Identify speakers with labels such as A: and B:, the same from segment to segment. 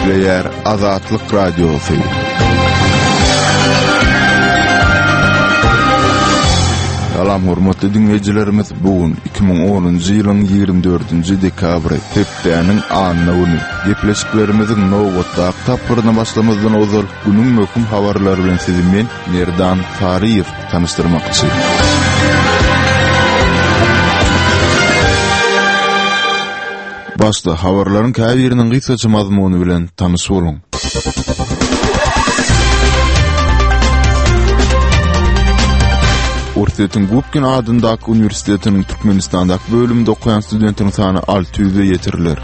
A: Gepleyer Azatlyk Radiosu. Salam hormatly dinleyijilerimiz, bugün 2010-njy ýylyň 24-nji dekabry, hepdeniň anyna güni. Gepleşiklerimizin nowatda tapyryna başlamazdan ozal günüň möhüm habarlary bilen sizi men Merdan Fariýew tanışdyrmakçy. Başda habarlaryň käbiriniň gysgaça mazmuny bilen tanış boluň. Urtiýetiň Gupkin adyndaky uniwersitetiniň Türkmenistandaky bölüminde okuyan studentiň sany 600-e ýetirilýär.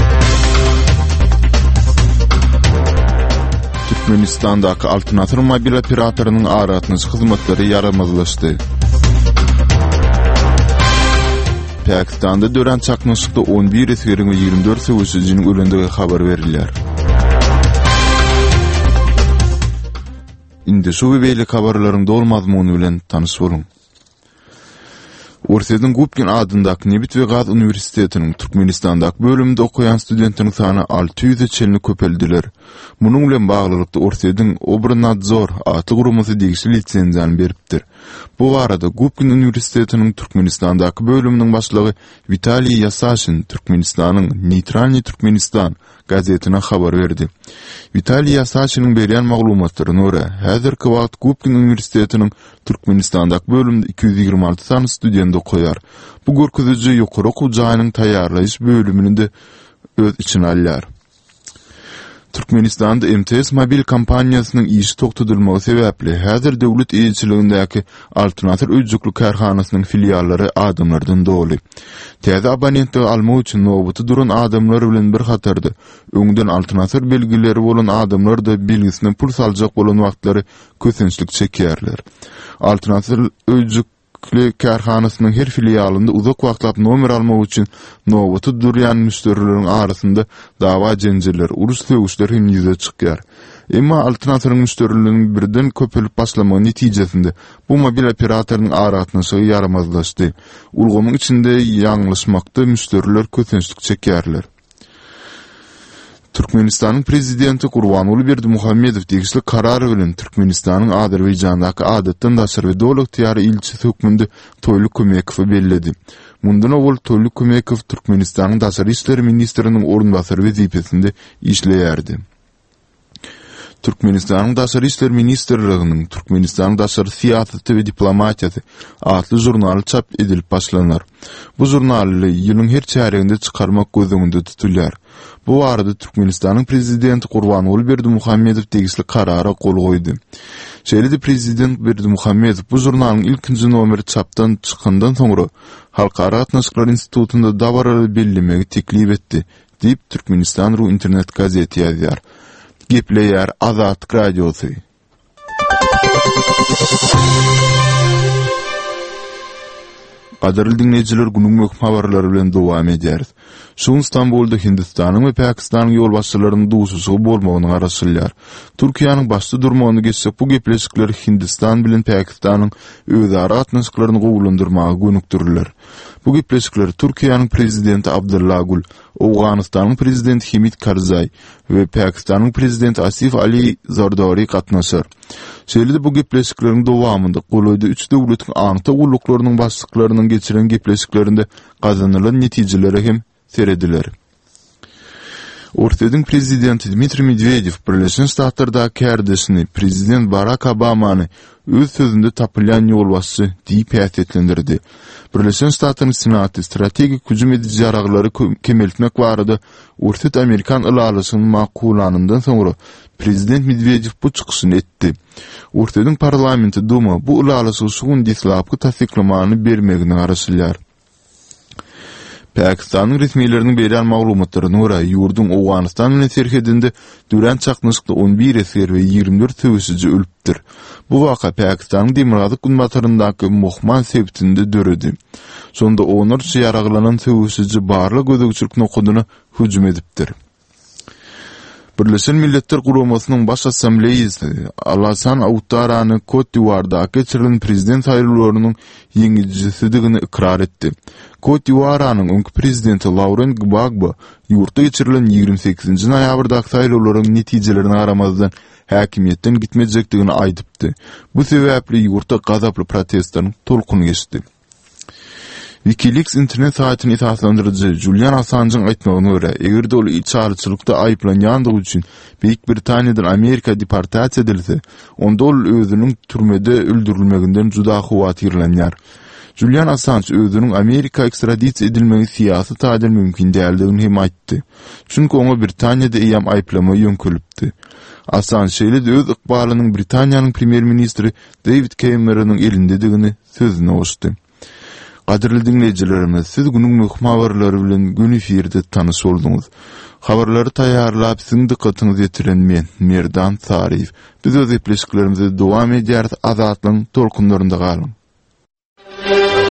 A: Türkmenistandaky Altynasır mobil operatorynyň aratnyş hyzmatlary ýaramazlaşdy. Pakistanda dören çakmışlıkta 11 esgerin ve 24 söwüşçüniň ölendigi habar berilýär. Indi şu beýlik habarlaryň dolmazmuny bilen tanış boluň. Urtiýetiň Gupkin adyndaky Nebit we Gaz uniwersitetiniň Türkmenistandaky bölüminde okuyan studentiň sany 600-e çelini köpeldiler. Munuň bilen baglykda Urtiýetiň Obernadzor atly gurulmasy degişli litsenziýany beripdir. Bu arada Gupkin uniwersitetiniň Türkmenistandaky bölüminiň başlygy Vitaliy Yasashin Türkmenistanyň Neytralny Türkmenistan gazetine habar berdi. Vitaliy Yasashin'in berýän maglumatlaryna görä, häzirki wagt Gupkin uniwersitetiniň Türkmenistandaky bölüminde 226 sany student okuýar. Bu görkeziji ýokary okuw jaýynyň taýýarlaýyş bölümini de öz içine alýar. Türkmenistanda MTS mobil kompaniýasynyň işi toktatylmagy sebäpli häzir döwlet ýetirligindäki Altynasır öýjükli karhanasynyň filiallary adamlardan doly. Täze abonentlik almak üçin nowaty duran adamlar bilen bir hatarda öňden Altynasır belgileri bolan adamlar da bilgisine pul saljak bolan wagtlary kösençlik çekýärler. Altynasır öýjük karhanasynyň her filialynda uzak wagtlap nomer almak üçin nowaty durýan müşterileriň arasynda dawa jenjirler, urus söwüşler hem ýüze çykýar. Emma Altynasyryň müşterileriniň birden köpelip başlamagy netijesinde bu mobil operatorynyň aratnyşy ýaramazlaşdy. Ulgamyň içinde ýaňlaşmakda müşteriler kösençlik çekýärler. Türkmenistanyň prezidenti Gurbanuly Berdimuhammedow degişli karary bilen Türkmenistanyň Azerbaýjandaky adatdan daşyr we dowlat ýary ilçisi hökmünde Toýly Kömekow bellädi. Mundan owul Toýly Kömekow Türkmenistanyň daşary işleri ministriniň ornbasary wezipesinde işleýärdi. Türkmenistanyň daşary işleri ministrliginiň Türkmenistanyň daşary siýasaty we diplomatiýasy adly jurnaly çap edilip başlanar. Bu jurnaly ýylyň her çäreginde çykarmak gözüňde tutulýar. Bu arada Türkmenistanyň prezidenti Gurbanuly Berdimuhammedow degişli karara gol goýdy. Şeýle prezident Berdimuhammedow bu jurnalyň ilkinji nomeri çapdan çykandan soňra Halkara Atnaşyklar institutunda dawara bellemegi teklip etdi, diýip Türkmenistan.ru internet gazeti ýazýar. Gepleyer Azatlyk Radiosu. Gaderli dinleyijiler, günüň möhüm habarlary bilen dowam ederiz. Şu İstanbulda Hindistanyň we Pakistanyň ýol başçylarynyň duşuşy bolmagyny garaşylýar. Türkiýanyň başda durmagyny geçsek, bu gepleşikler Hindistan bilen Pakistanyň özara atnaşyklaryny gowulandyrmagy gönükdirilýär. Bu gepleşikler Türkiýanyň prezidenti Abdullah Gül, Awganystanyň prezidenti Hamid Karzai we Pakistanyň prezidenti Asif Ali Zardari gatnaşar. Şeýle bu gepleşikleriň dowamında golaýda 3 döwletiň aňta gullyklarynyň başlyklarynyň geçiren gepleşiklerinde gazanylan netijeleri hem serediler. Urtiýetiň prezidenti Dmitri Medvedew Birleşen Ştatlardaky kärdesini prezident Barack Obamany öz sözünde tapylýan ýolbaşçy diýip häsiýetlendirdi. Birleşen Ştatlaryň Senaty strategik hüjüm edici ýaraglary kemeltmek barada Urtiýet Amerikan ylalasynyň makullanyndan soňra prezident Medvedew bu çykyşyny etdi. Urtiýetiň parlamenti Duma bu ılalasy şuň dislapky tasdiklamany bermegini garaşylýar. Pakistanyň resmiýetleriniň berýän maglumatlaryna görä, ýurdun Awganystan bilen serhedinde dören çakmışlykda 11 esger we 24 söwüşçi ölüpdir. Bu waka Pakistanyň Demirgazyk günbataryndaky Mohman sebitinde döredi. Sonda 14 ýaraglanan söwüşçi barly gözegçilik nokudyna hüjüm edipdir. Birleşen Milletler Guramasynyň baş assambleýasy Alassane Ouattarany Cote d'Ivoire'da geçirilen prezident saýlawlarynyň ýeňijisidigini ikrar etdi. Cote d'Ivoire'nyň öňkü prezidenti Laurent Gbagbo ýurtda geçirilen 28-nji noýabrdaky saýlawlaryň netijelerini garamazdan häkimiýetden gitmejekdigini aýdypdy. Bu sebäpli ýurtda gazaply protestlaryň tolkuny geçdi. Wikileaks internet saýtyny esaslandyrjy Julian Assange'ň aýtmagyna görä, egerde ol içarçylykda aýplanýandygy üçin Beýik Britaniýadan Amerika deportasiýa edilse, onda ol özüniň türmede öldürilmeginden juda howatyrlanýar. Julian Assange özüniň Amerika ekstradisiýa edilmegi siýasy taýdan mümkin däldigini hem aýtdy. Çünki oňa Britaniýada eýam aýplama ýönkülipdi. Assange şeýle öz ykbalynyň Britaniýanyň premier ministri David Cameron'yň elindedigini sözüne goşdy. Gadirli dinleyijilerimiz, siz günüň möhüm habarlary bilen gün efirde tanyş bolduňyz. Habarlary taýýarlap siziň dikkatiňizi ýetiren men, Merdan Saryýew. Biz öz epleşiklerimizi dowam edýär, Azatlyň tolkunlarynda galyň.